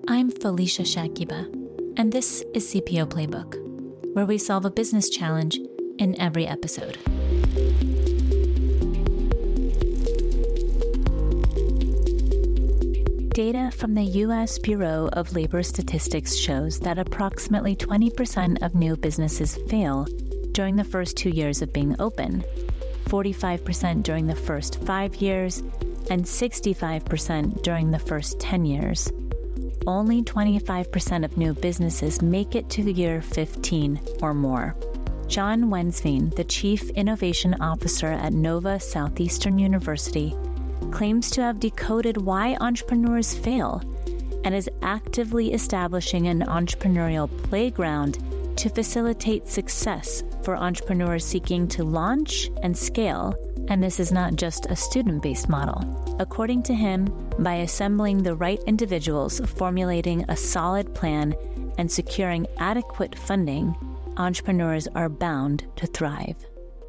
I'm Felicia Shakiba, and this is CPO Playbook, where we solve a business challenge in every episode. Data from the U.S. Bureau of Labor Statistics shows that approximately 20% of new businesses fail during the first 2 years of being open, 45% during the first 5 years, and 65% during the first 10 years. Only 25% of new businesses make it to year 15 or more. John Wensveen, the Chief Innovation Officer at Nova Southeastern University, claims to have decoded why entrepreneurs fail and is actively establishing an entrepreneurial playground to facilitate success for entrepreneurs seeking to launch and scale. And this is not just a student-based model. According to him, by assembling the right individuals, formulating a solid plan, and securing adequate funding, entrepreneurs are bound to thrive.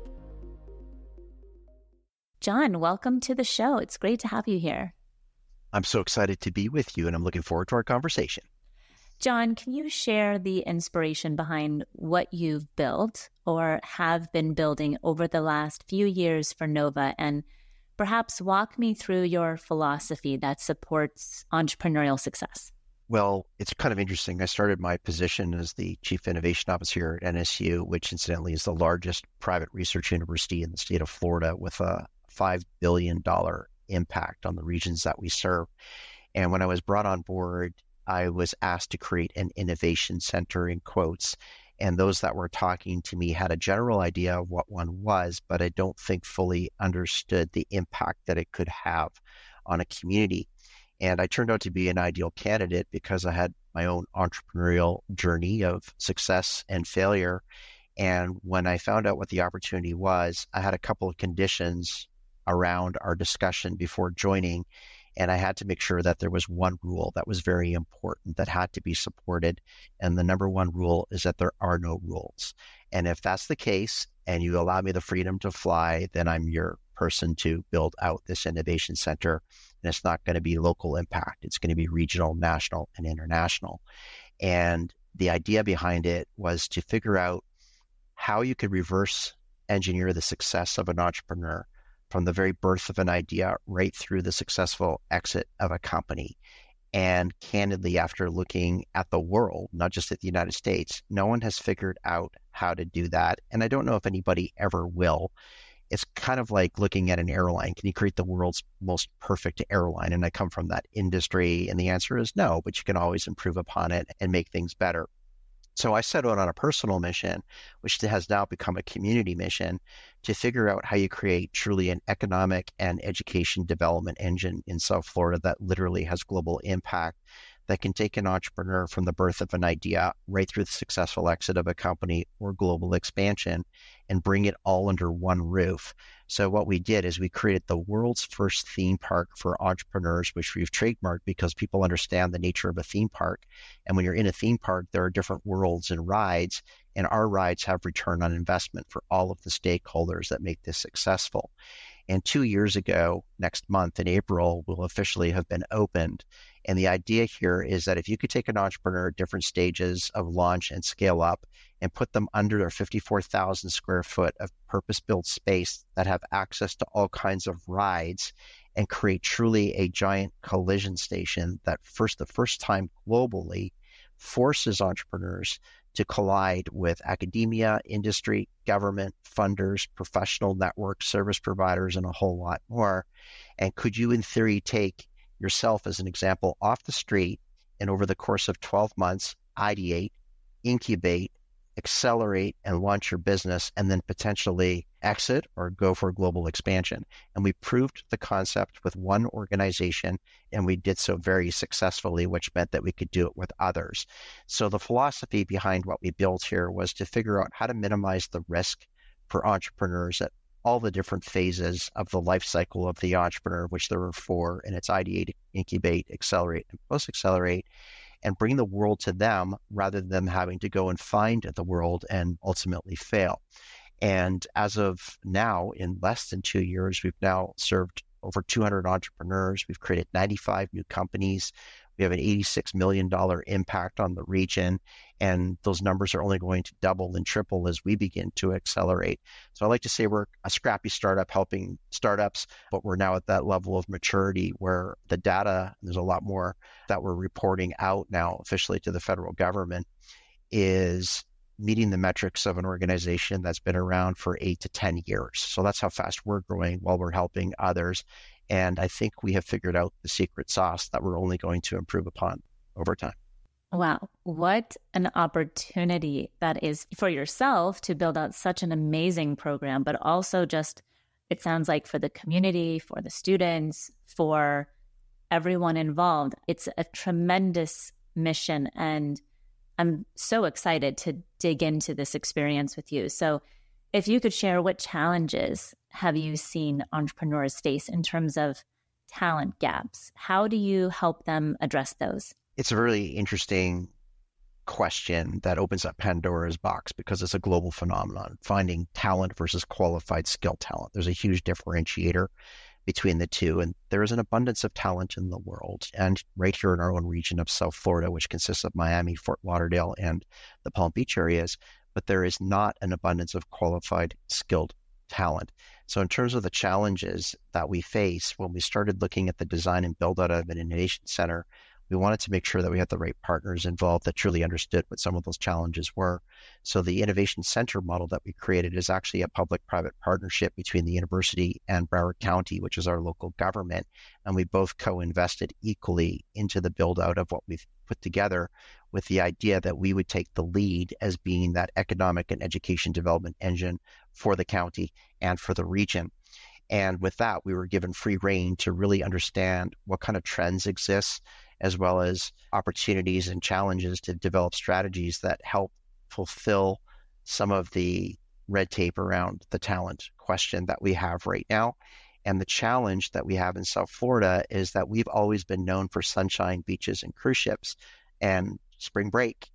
John, welcome to the show. It's great to have you here. I'm so excited to be with you, and I'm looking forward to our conversation. John, can you share the inspiration behind what you've built or have been building over the last few years for Nova, and perhaps walk me through your philosophy that supports entrepreneurial success? Well, it's kind of interesting. I started my position as the Chief Innovation Officer here at NSU, which incidentally is the largest private research university in the state of Florida with a $5 billion impact on the regions that we serve. And when I was brought on board, I was asked to create an innovation center in quotes. And those that were talking to me had a general idea of what one was, but I don't think fully understood the impact that it could have on a community. And I turned out to be an ideal candidate because I had my own entrepreneurial journey of success and failure. And when I found out what the opportunity was, I had a couple of conditions around our discussion before joining. And I had to make sure that there was one rule that was very important that had to be supported. And the number one rule is that there are no rules. And if that's the case, and you allow me the freedom to fly, then I'm your person to build out this innovation center. And it's not going to be local impact. It's going to be regional, national, and international. And the idea behind it was to figure out how you could reverse engineer the success of an entrepreneur from the very birth of an idea right through the successful exit of a company. And candidly, after looking at the world, not just at the United States, no one has figured out how to do that. And I don't know if anybody ever will. It's kind of like looking at an airline. Can you create the world's most perfect airline? And I come from that industry, and the answer is no, but you can always improve upon it and make things better. So I set out on a personal mission, which has now become a community mission, to figure out how you create truly an economic and education development engine in South Florida that literally has global impact, that can take an entrepreneur from the birth of an idea right through the successful exit of a company or global expansion and bring it all under one roof. So what we did is we created the world's first theme park for entrepreneurs, which we've trademarked because people understand the nature of a theme park. And when you're in a theme park, there are different worlds and rides, and our rides have return on investment for all of the stakeholders that make this successful. And 2 years ago, next month in April, will officially have been opened. And the idea here is that if you could take an entrepreneur at different stages of launch and scale up and put them under their 54,000 square foot of purpose-built space that have access to all kinds of rides and create truly a giant collision station that the first time globally forces entrepreneurs to collide with academia, industry, government, funders, professional networks, service providers, and a whole lot more. And could you, in theory, take yourself as an example off the street and over the course of 12 months, ideate, incubate, accelerate, and launch your business, and then potentially exit or go for global expansion? And we proved the concept with one organization, and we did so very successfully, which meant that we could do it with others. So the philosophy behind what we built here was to figure out how to minimize the risk for entrepreneurs at all the different phases of the life cycle of the entrepreneur, which there are 4, and it's ideate, incubate, accelerate, and post-accelerate, and bring the world to them rather than them having to go and find the world and ultimately fail. And as of now, in less than 2 years, we've now served over 200 entrepreneurs. We've created 95 new companies. We have an $86 million impact on the region, and those numbers are only going to double and triple as we begin to accelerate. So I like to say we're a scrappy startup helping startups, but we're now at that level of maturity where the data, there's a lot more that we're reporting out now officially to the federal government, is meeting the metrics of an organization that's been around for 8 to 10 years. So that's how fast we're growing while we're helping others. And I think we have figured out the secret sauce that we're only going to improve upon over time. Wow. What an opportunity that is for yourself to build out such an amazing program, but also just, it sounds like for the community, for the students, for everyone involved. It's a tremendous mission. And I'm so excited to dig into this experience with you. So if you could share, what challenges have you seen entrepreneurs face in terms of talent gaps? How do you help them address those? It's a really interesting question that opens up Pandora's box because it's a global phenomenon, finding talent versus qualified skill talent. There's a huge differentiator between the two, and there is an abundance of talent in the world. And right here in our own region of South Florida, which consists of Miami, Fort Lauderdale, and the Palm Beach areas, but there is not an abundance of qualified, skilled talent. So in terms of the challenges that we face, when we started looking at the design and build out of an innovation center, we wanted to make sure that we had the right partners involved that truly understood what some of those challenges were. So the innovation center model that we created is actually a public-private partnership between the university and Broward County, which is our local government. And we both co-invested equally into the build out of what we've put together, with the idea that we would take the lead as being that economic and education development engine for the county and for the region. And with that, we were given free rein to really understand what kind of trends exist, as well as opportunities and challenges to develop strategies that help fulfill some of the red tape around the talent question that we have right now. And the challenge that we have in South Florida is that we've always been known for sunshine, beaches, and cruise ships and spring break.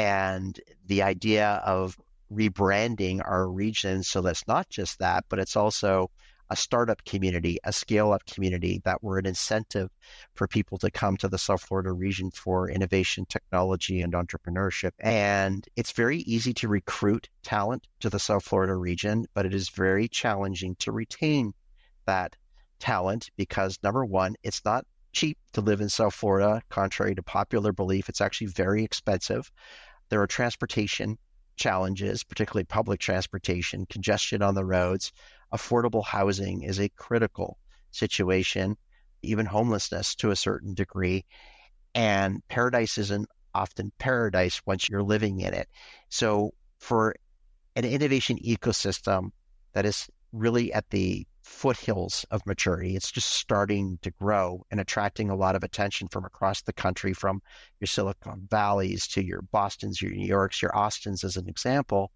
And the idea of rebranding our region so that's not just that, but it's also a startup community, a scale-up community, that we're an incentive for people to come to the South Florida region for innovation, technology, and entrepreneurship. And it's very easy to recruit talent to the South Florida region, but it is very challenging to retain that talent because, number one, it's not cheap to live in South Florida. Contrary to popular belief, it's actually very expensive. There are transportation challenges, particularly public transportation, congestion on the roads. Affordable housing is a critical situation, even homelessness to a certain degree. And paradise isn't often paradise once you're living in it. So for an innovation ecosystem that is really at the foothills of maturity, it's just starting to grow and attracting a lot of attention from across the country, from your Silicon Valleys to your Bostons, your New Yorks, your Austins, as an example.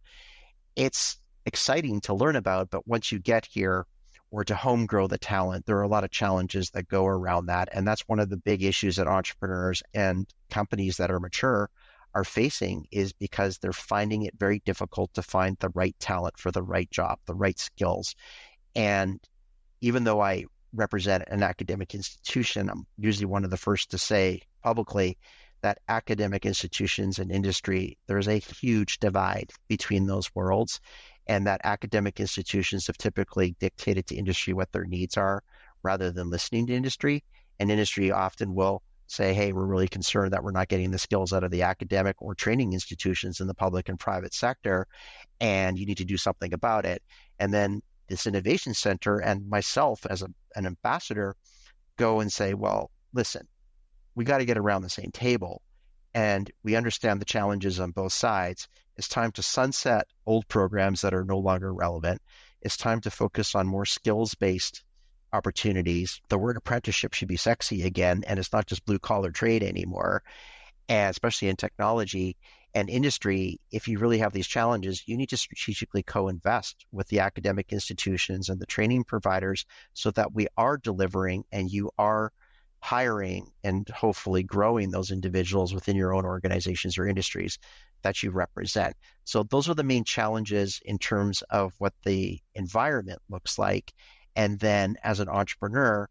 It's exciting to learn about, but once you get here or to home grow the talent, there are a lot of challenges that go around that. And that's one of the big issues that entrepreneurs and companies that are mature are facing, is because they're finding it very difficult to find the right talent for the right job, the right skills. And even though I represent an academic institution, I'm usually one of the first to say publicly that academic institutions and industry, there's a huge divide between those worlds, and that academic institutions have typically dictated to industry what their needs are rather than listening to industry. And industry often will say, hey, we're really concerned that we're not getting the skills out of the academic or training institutions in the public and private sector, and you need to do something about it. And then this innovation center and myself as an ambassador go and say, well, listen, we got to get around the same table, and we understand the challenges on both sides. It's time to sunset old programs that are no longer relevant. It's time to focus on more skills-based opportunities. The word apprenticeship should be sexy again, and it's not just blue-collar trade anymore, and especially in technology and industry. If you really have these challenges, you need to strategically co-invest with the academic institutions and the training providers so that we are delivering and you are hiring and hopefully growing those individuals within your own organizations or industries that you represent. So those are the main challenges in terms of what the environment looks like. And then as an entrepreneur,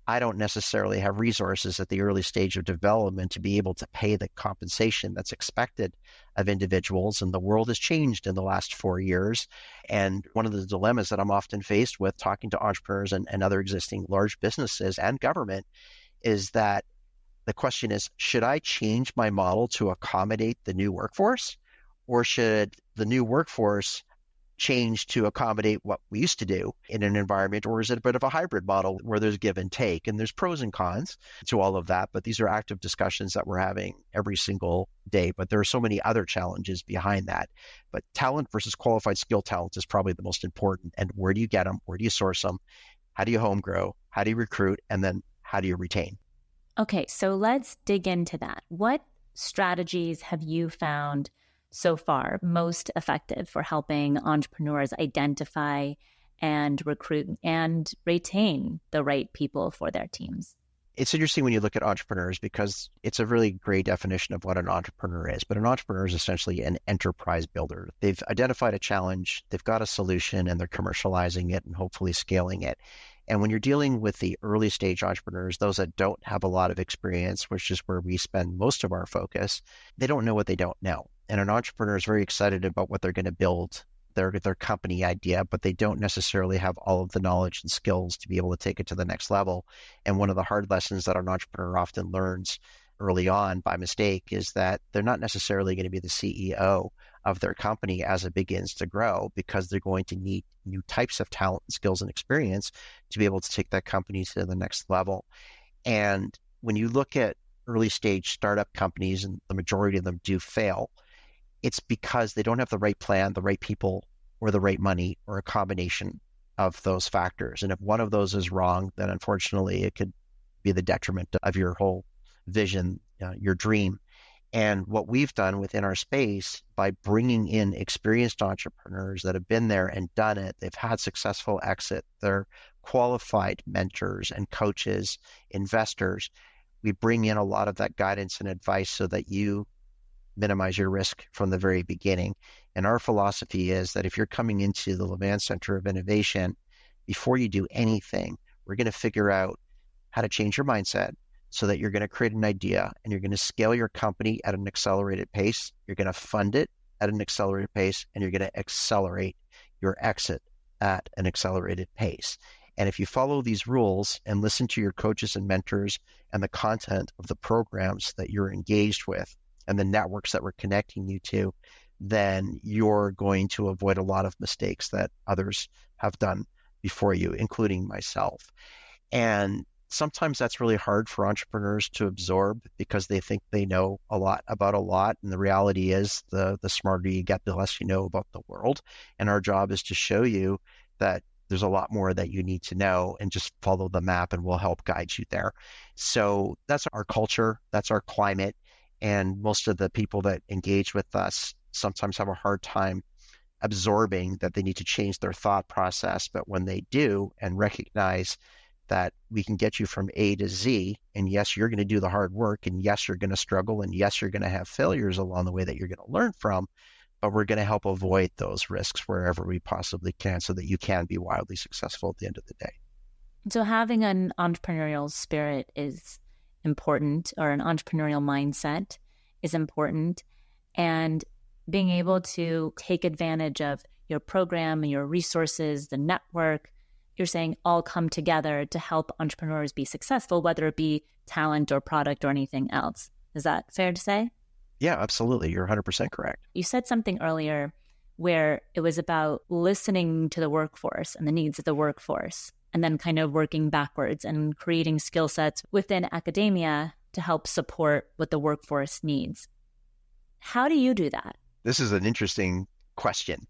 I don't necessarily have resources at the early stage of development to be able to pay the compensation that's expected of individuals. And the world has changed in the last 4 years. And one of the dilemmas that I'm often faced with talking to entrepreneurs and other existing large businesses and government is that the question is, should I change my model to accommodate the new workforce? Or should the new workforce change to accommodate what we used to do in an environment? Or is it a bit of a hybrid model where there's give and take? And there's pros and cons to all of that. But these are active discussions that we're having every single day. But there are so many other challenges behind that. But talent versus qualified skill talent is probably the most important. And where do you get them? Where do you source them? How do you home grow? How do you recruit? And then how do you retain? Okay, so let's dig into that. What strategies have you found so far most effective for helping entrepreneurs identify and recruit and retain the right people for their teams? It's interesting when you look at entrepreneurs because it's a really great definition of what an entrepreneur is. But an entrepreneur is essentially an enterprise builder. They've identified a challenge, they've got a solution, and they're commercializing it and hopefully scaling it. And when you're dealing with the early stage entrepreneurs, those that don't have a lot of experience, which is where we spend most of our focus, they don't know what they don't know. And an entrepreneur is very excited about what they're going to build, their company idea, but they don't necessarily have all of the knowledge and skills to be able to take it to the next level. And one of the hard lessons that an entrepreneur often learns early on by mistake is that they're not necessarily going to be the CEO of their company as it begins to grow, because they're going to need new types of talent, skills, and experience to be able to take that company to the next level. And when you look at early stage startup companies, and the majority of them do fail, it's because they don't have the right plan, the right people, or the right money, or a combination of those factors. And if one of those is wrong, then unfortunately it could be the detriment of your whole vision, your dream. And what we've done within our space by bringing in experienced entrepreneurs that have been there and done it, they've had successful exit, they're qualified mentors and coaches, investors. We bring in a lot of that guidance and advice so that you minimize your risk from the very beginning. And our philosophy is that if you're coming into the Levant Center of Innovation, before you do anything, we're going to figure out how to change your mindset so that you're going to create an idea and you're going to scale your company at an accelerated pace. You're going to fund it at an accelerated pace, and you're going to accelerate your exit at an accelerated pace. And if you follow these rules and listen to your coaches and mentors and the content of the programs that you're engaged with and the networks that we're connecting you to, then you're going to avoid a lot of mistakes that others have done before you, including myself. And sometimes that's really hard for entrepreneurs to absorb because they think they know a lot about a lot. And the reality is the smarter you get, the less you know about the world. And our job is to show you that there's a lot more that you need to know, and just follow the map and we'll help guide you there. So that's our culture. That's our climate. And most of the people that engage with us sometimes have a hard time absorbing that they need to change their thought process. But when they do and recognize that we can get you from A to Z, and yes, you're going to do the hard work, and yes, you're going to struggle, and yes, you're going to have failures along the way that you're going to learn from, but we're going to help avoid those risks wherever we possibly can so that you can be wildly successful at the end of the day. So having an entrepreneurial spirit is important, or an entrepreneurial mindset is important, and being able to take advantage of your program and your resources, the network, you're saying all come together to help entrepreneurs be successful, whether it be talent or product or anything else. Is that fair to say? Yeah, absolutely. You're 100% correct. You said something earlier where it was about listening to the workforce and the needs of the workforce, and then kind of working backwards and creating skill sets within academia to help support what the workforce needs. How do you do that? This is an interesting question.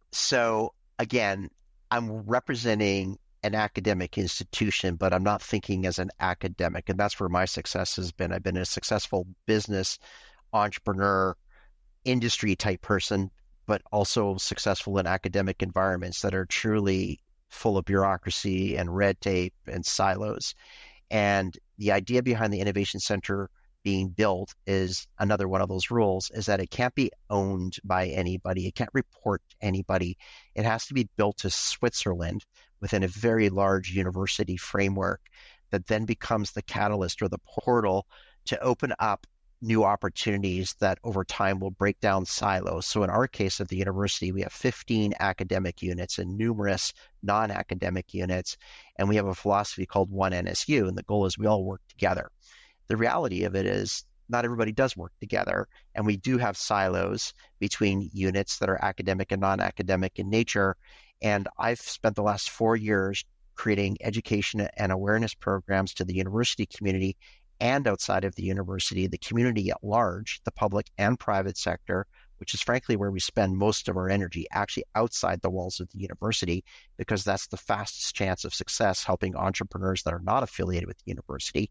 So again, I'm representing an academic institution, but I'm not thinking as an academic. And that's where my success has been. I've been a successful business, entrepreneur, industry type person, but also successful in academic environments that are truly full of bureaucracy and red tape and silos. And the idea behind the Innovation Center being built is another one of those rules, is that it can't be owned by anybody. It can't report to anybody. It has to be built to Switzerland within a very large university framework that then becomes the catalyst or the portal to open up new opportunities that over time will break down silos. So in our case at the university, we have 15 academic units and numerous non-academic units, and we have a philosophy called One NSU, and the goal is we all work together. The reality of it is not everybody does work together, and we do have silos between units that are academic and non-academic in nature. And I've spent the last 4 years creating education and awareness programs to the university community and outside of the university, the community at large, the public and private sector, which is frankly where we spend most of our energy, actually outside the walls of the university, because that's the fastest chance of success, helping entrepreneurs that are not affiliated with the university,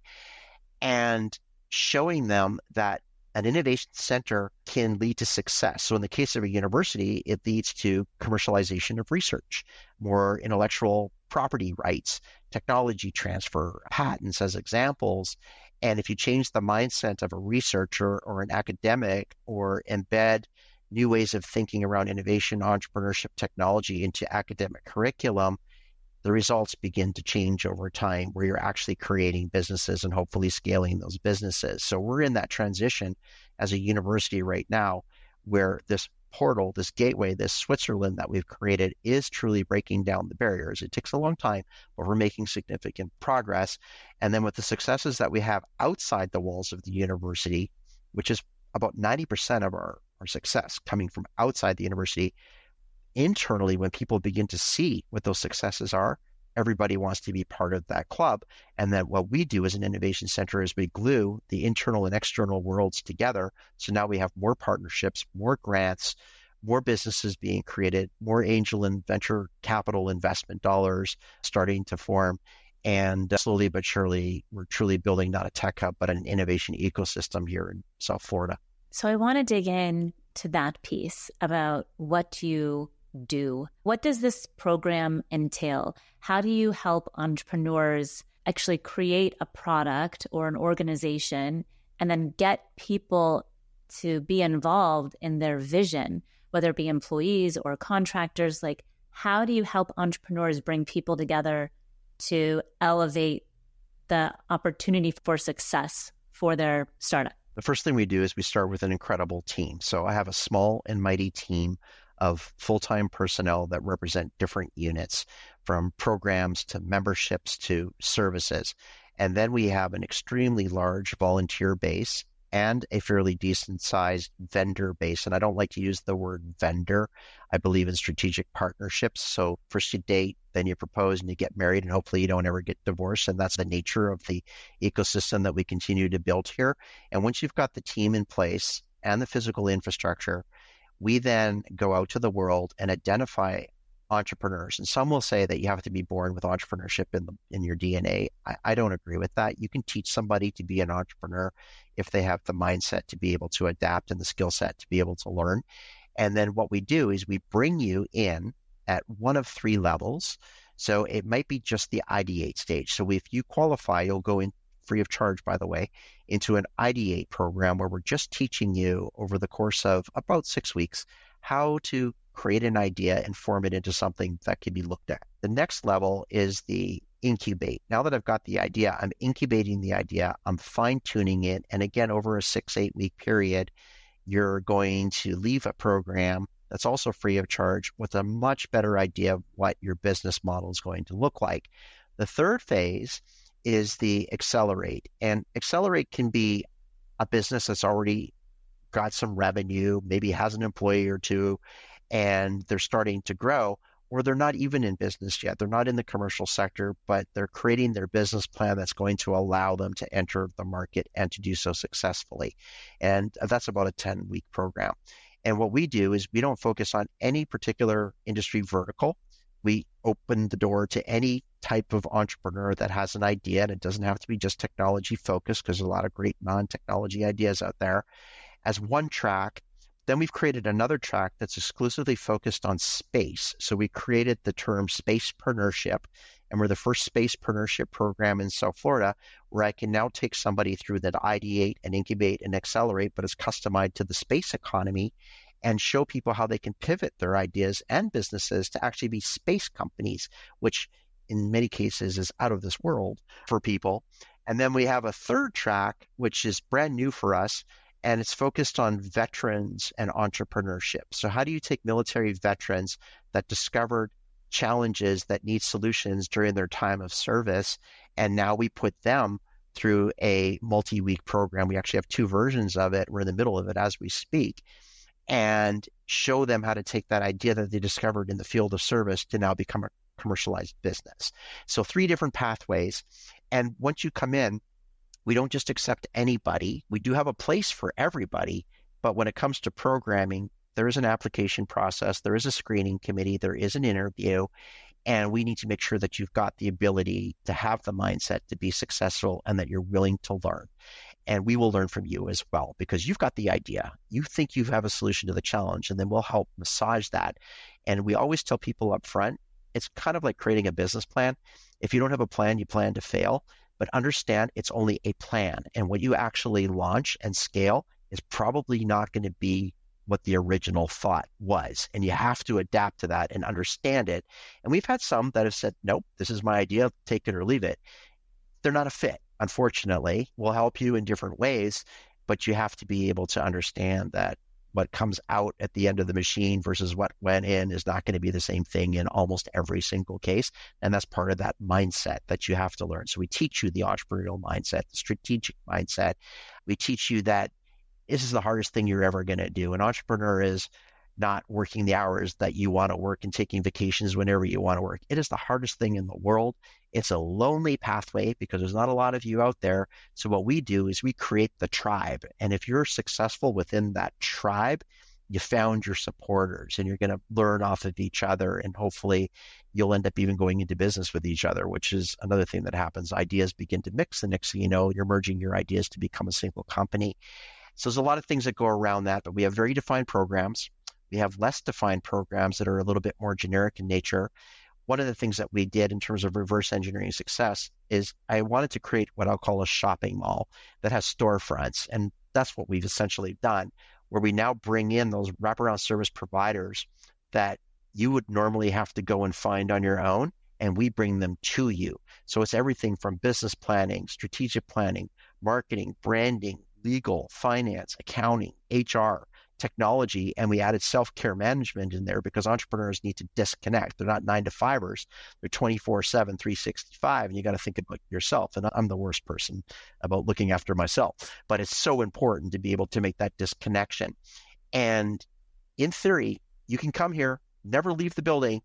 and showing them that an innovation center can lead to success. So in the case of a university, it leads to commercialization of research, more intellectual property rights, technology transfer, patents as examples. And if you change the mindset of a researcher or an academic, or embed new ways of thinking around innovation, entrepreneurship, technology into academic curriculum, the results begin to change over time, where you're actually creating businesses and hopefully scaling those businesses. So we're in that transition as a university right now, where this portal, this gateway, this Switzerland that we've created is truly breaking down the barriers. It takes a long time, but we're making significant progress. And then with the successes that we have outside the walls of the university, which is about 90% of our success coming from outside the university, internally, when people begin to see what those successes are, everybody wants to be part of that club. And then what we do as an innovation center is we glue the internal and external worlds together. So now we have more partnerships, more grants, more businesses being created, more angel and venture capital investment dollars starting to form. And slowly but surely, we're truly building not a tech hub, but an innovation ecosystem here in South Florida. So I want to dig in to that piece about what you do. What does this program entail? How do you help entrepreneurs actually create a product or an organization and then get people to be involved in their vision, whether it be employees or contractors? Like, how do you help entrepreneurs bring people together to elevate the opportunity for success for their startup? The first thing we do is we start with an incredible team. So I have a small and mighty team of full-time personnel that represent different units, from programs to memberships to services. And then we have an extremely large volunteer base and a fairly decent sized vendor base. And I don't like to use the word vendor. I believe in strategic partnerships. So first you date, then you propose, and you get married, and hopefully you don't ever get divorced. And that's the nature of the ecosystem that we continue to build here. And once you've got the team in place and the physical infrastructure, we then go out to the world and identify entrepreneurs. And some will say that you have to be born with entrepreneurship in your DNA. I don't agree with that. You can teach somebody to be an entrepreneur if they have the mindset to be able to adapt and the skill set to be able to learn. And then what we do is we bring you in at one of 3 levels. So it might be just the ideate stage. So if you qualify, you'll go in free of charge, by the way, into an ideate program where we're just teaching you over the course of about 6 weeks how to create an idea and form it into something that can be looked at. The next level is the incubate. Now that I've got the idea, I'm incubating the idea, I'm fine-tuning it. And again, over a 6-8 week period, you're going to leave a program that's also free of charge with a much better idea of what your business model is going to look like. The third phase is the accelerate. And accelerate can be a business that's already got some revenue, maybe has an employee or two, and they're starting to grow, or they're not even in business yet. They're not in the commercial sector, but they're creating their business plan that's going to allow them to enter the market and to do so successfully. And that's about a 10-week program. And what we do is we don't focus on any particular industry vertical. We open the door to any type of entrepreneur that has an idea, and it doesn't have to be just technology focused, because there's a lot of great non-technology ideas out there, as one track. Then we've created another track that's exclusively focused on space. So we created the term Spacepreneurship, and we're the first Spacepreneurship program in South Florida where I can now take somebody through that ideate and incubate and accelerate, but it's customized to the space economy, and show people how they can pivot their ideas and businesses to actually be space companies, which in many cases is out of this world for people. And then we have a third track, which is brand new for us, and it's focused on veterans and entrepreneurship. So how do you take military veterans that discovered challenges that need solutions during their time of service, and now we put them through a multi-week program. We actually have 2 versions of it. We're in the middle of it as we speak, and show them how to take that idea that they discovered in the field of service to now become a commercialized business. So 3 different pathways. And once you come in, we don't just accept anybody. We do have a place for everybody, but when it comes to programming, there is an application process, there is a screening committee, there is an interview, and we need to make sure that you've got the ability to have the mindset to be successful and that you're willing to learn. And we will learn from you as well, because you've got the idea. You think you have a solution to the challenge, and then we'll help massage that. And we always tell people up front, it's kind of like creating a business plan. If you don't have a plan, you plan to fail. But understand it's only a plan. And what you actually launch and scale is probably not going to be what the original thought was. And you have to adapt to that and understand it. And we've had some that have said, nope, this is my idea, take it or leave it. They're not a fit, unfortunately. We'll help you in different ways, but you have to be able to understand that what comes out at the end of the machine versus what went in is not going to be the same thing in almost every single case. And that's part of that mindset that you have to learn. So we teach you the entrepreneurial mindset, the strategic mindset. We teach you that this is the hardest thing you're ever going to do. An entrepreneur is not working the hours that you want to work and taking vacations whenever you want to work. It is the hardest thing in the world. It's a lonely pathway because there's not a lot of you out there. So what we do is we create the tribe. And if you're successful within that tribe, you found your supporters and you're going to learn off of each other. And hopefully you'll end up even going into business with each other, which is another thing that happens. Ideas begin to mix. The next thing you know, you're merging your ideas to become a single company. So there's a lot of things that go around that, but we have very defined programs. We have less defined programs that are a little bit more generic in nature. One of the things that we did in terms of reverse engineering success is I wanted to create what I'll call a shopping mall that has storefronts. And that's what we've essentially done, where we now bring in those wraparound service providers that you would normally have to go and find on your own, and we bring them to you. So it's everything from business planning, strategic planning, marketing, branding, legal, finance, accounting, HR, technology, and we added self-care management in there because entrepreneurs need to disconnect. They're not 9-to-5ers. They're 24/7, 365, and you got to think about yourself. And I'm the worst person about looking after myself, but it's so important to be able to make that disconnection. And in theory, you can come here, never leave the building,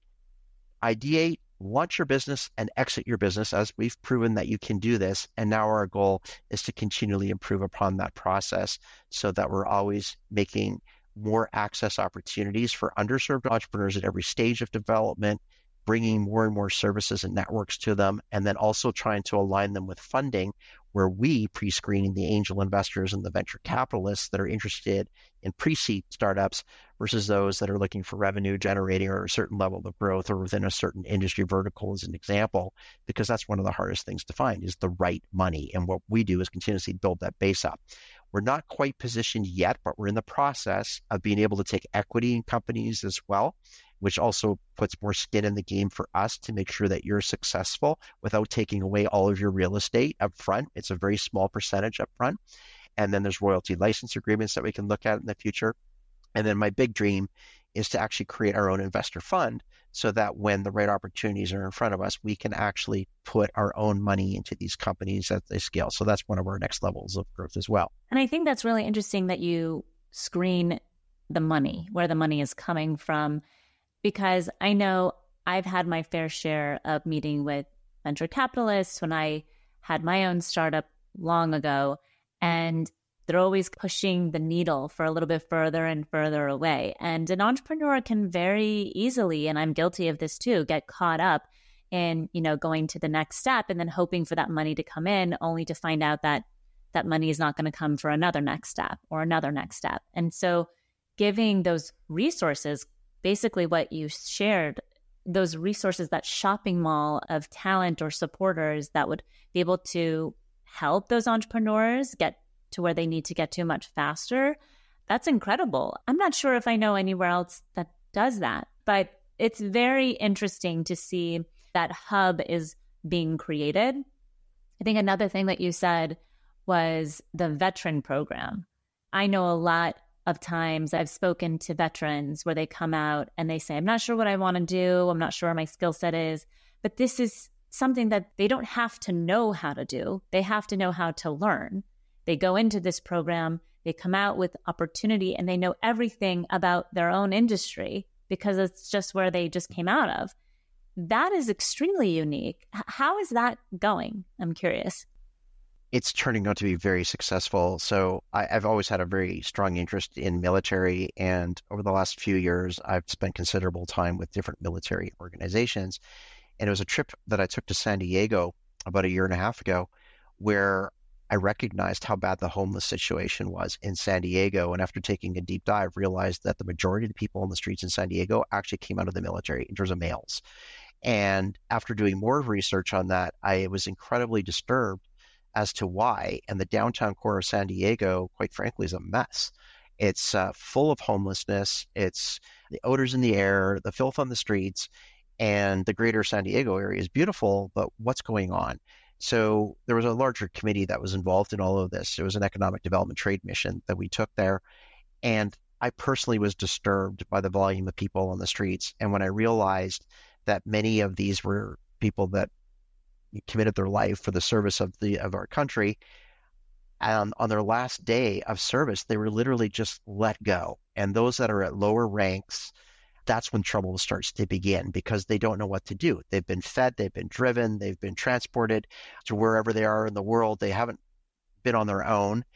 ideate, launch your business, and exit your business, as we've proven that you can do this. And now our goal is to continually improve upon that process so that we're always making more access opportunities for underserved entrepreneurs at every stage of development, bringing more and more services and networks to them, and then also trying to align them with funding, where we pre-screening the angel investors and the venture capitalists that are interested in pre-seed startups versus those that are looking for revenue generating or a certain level of growth or within a certain industry vertical as an example, because that's one of the hardest things to find is the right money. And what we do is continuously build that base up. We're not quite positioned yet, but we're in the process of being able to take equity in companies as well, which also puts more skin in the game for us to make sure that you're successful without taking away all of your real estate up front. It's a very small percentage up front. And then there's royalty license agreements that we can look at in the future. And then my big dream is to actually create our own investor fund so that when the right opportunities are in front of us, we can actually put our own money into these companies as they scale. So that's one of our next levels of growth as well. And I think that's really interesting that you screen the money, where the money is coming from, because I know I've had my fair share of meeting with venture capitalists when I had my own startup long ago, and they're always pushing the needle for a little bit further and further away. And an entrepreneur can very easily, and I'm guilty of this too, get caught up in, going to the next step and then hoping for that money to come in, only to find out that that money is not going to come for another next step or another next step. And so giving those resources, basically what you shared, those resources, that shopping mall of talent or supporters that would be able to help those entrepreneurs get to where they need to get to much faster. That's incredible. I'm not sure if I know anywhere else that does that, but it's very interesting to see that hub is being created. I think another thing that you said was the veteran program. I know a lot of times I've spoken to veterans where they come out and they say, I'm not sure what I want to do. I'm not sure what my skill set is. But this is something that they don't have to know how to do. They have to know how to learn. They go into this program, they come out with opportunity, and they know everything about their own industry because it's just where they just came out of. That is extremely unique. How is that going? I'm curious. It's turning out to be very successful. So I've always had a very strong interest in military. And over the last few years, I've spent considerable time with different military organizations. And it was a trip that I took to San Diego about a year and a half ago, where I recognized how bad the homeless situation was in San Diego. And after taking a deep dive, realized that the majority of the people on the streets in San Diego actually came out of the military in terms of males. And after doing more research on that, I was incredibly disturbed as to why. And the downtown core of San Diego, quite frankly, is a mess. It's full of homelessness. It's the odors in the air, the filth on the streets, and the greater San Diego area is beautiful, but what's going on? So there was a larger committee that was involved in all of this. It was an economic development trade mission that we took there. And I personally was disturbed by the volume of people on the streets. And when I realized that many of these were people that committed their life for the service of our country, and on their last day of service, they were literally just let go. And those that are at lower ranks, that's when trouble starts to begin, because they don't know what to do. They've been fed, they've been driven, they've been transported to wherever they are in the world. They haven't been on their own.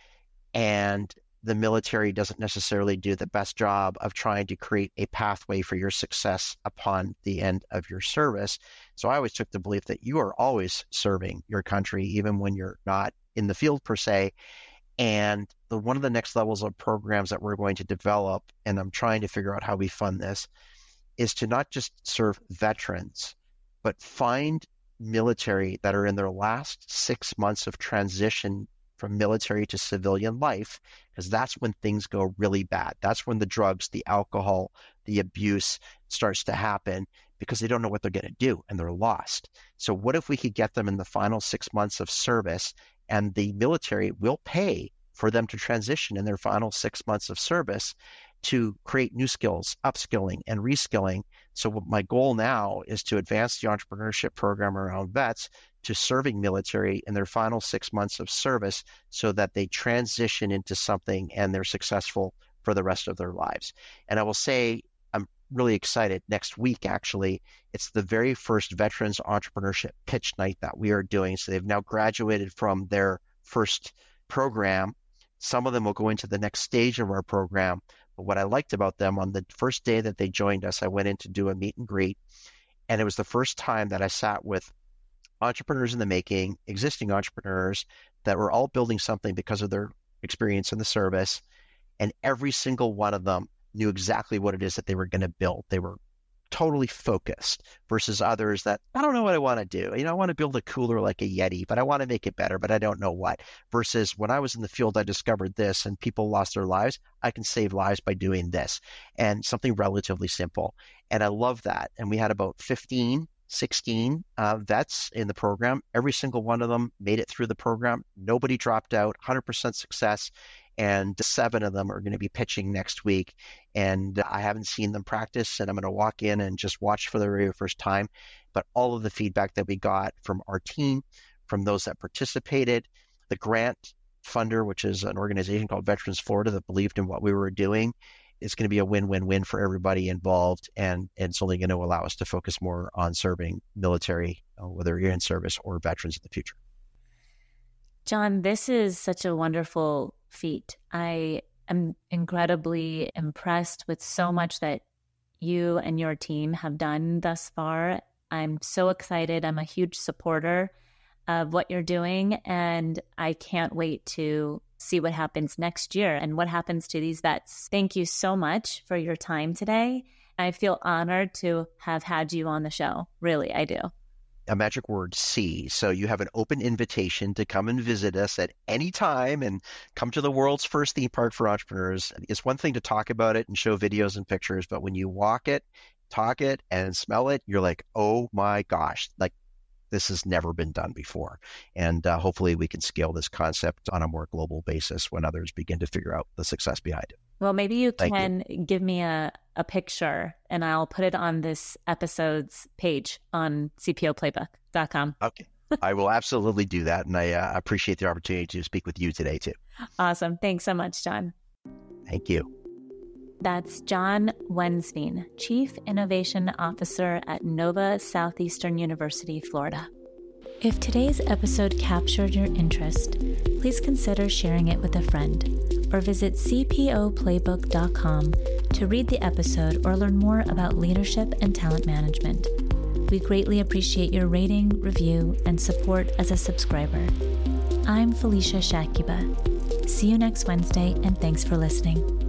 And the military doesn't necessarily do the best job of trying to create a pathway for your success upon the end of your service. So I always took the belief that you are always serving your country, even when you're not in the field per se. And one of the next levels of programs that we're going to develop, and I'm trying to figure out how we fund this, is to not just serve veterans, but find military that are in their last 6 months of transition from military to civilian life, because that's when things go really bad. That's when the drugs, the alcohol, the abuse starts to happen, because they don't know what they're going to do and they're lost. So what if we could get them in the final 6 months of service, and the military will pay for them to transition in their final 6 months of service to create new skills, upskilling and reskilling. So my goal now is to advance the entrepreneurship program around vets to serving military in their final 6 months of service, so that they transition into something and they're successful for the rest of their lives. And I will say, I'm really excited. Next week, actually, it's the very first Veterans Entrepreneurship Pitch Night that we are doing. So they've now graduated from their first program. Some of them will go into the next stage of our program. But what I liked about them, on the first day that they joined us, I went in to do a meet and greet. And it was the first time that I sat with entrepreneurs in the making, existing entrepreneurs that were all building something because of their experience in the service. And every single one of them knew exactly what it is that they were going to build. They were totally focused, versus others that, I don't know what I want to do. I want to build a cooler like a Yeti, but I want to make it better, but I don't know what. Versus when I was in the field, I discovered this and people lost their lives. I can save lives by doing this, and something relatively simple. And I love that. And we had about 16 vets in the program. Every single one of them made it through the program. Nobody dropped out, 100% success. And 7 of them are going to be pitching next week. And I haven't seen them practice, and I'm going to walk in and just watch for the very first time. But all of the feedback that we got from our team, from those that participated, the grant funder, which is an organization called Veterans Florida that believed in what we were doing, it's going to be a win-win-win for everybody involved. And it's only going to allow us to focus more on serving military, whether you're in service or veterans in the future. John, this is such a wonderful feat. I am incredibly impressed with so much that you and your team have done thus far. I'm so excited. I'm a huge supporter of what you're doing, and I can't wait to see what happens next year and what happens to these vets. Thank you so much for your time today. I feel honored to have had you on the show. Really, I do. A magic word, see. So you have an open invitation to come and visit us at any time and come to the world's first theme park for entrepreneurs. It's one thing to talk about it and show videos and pictures, but when you walk it talk it and smell it, you're like, oh my gosh, like this has never been done before. And hopefully we can scale this concept on a more global basis when others begin to figure out the success behind it. Well, maybe you can give me a picture and I'll put it on this episode's page on cpoplaybook.com. Okay. I will absolutely do that. And I appreciate the opportunity to speak with you today too. Awesome. Thanks so much, John. Thank you. That's John Wensveen, Chief Innovation Officer at Nova Southeastern University, Florida. If today's episode captured your interest, please consider sharing it with a friend or visit cpoplaybook.com to read the episode or learn more about leadership and talent management. We greatly appreciate your rating, review, and support as a subscriber. I'm Felicia Shakiba. See you next Wednesday, and thanks for listening.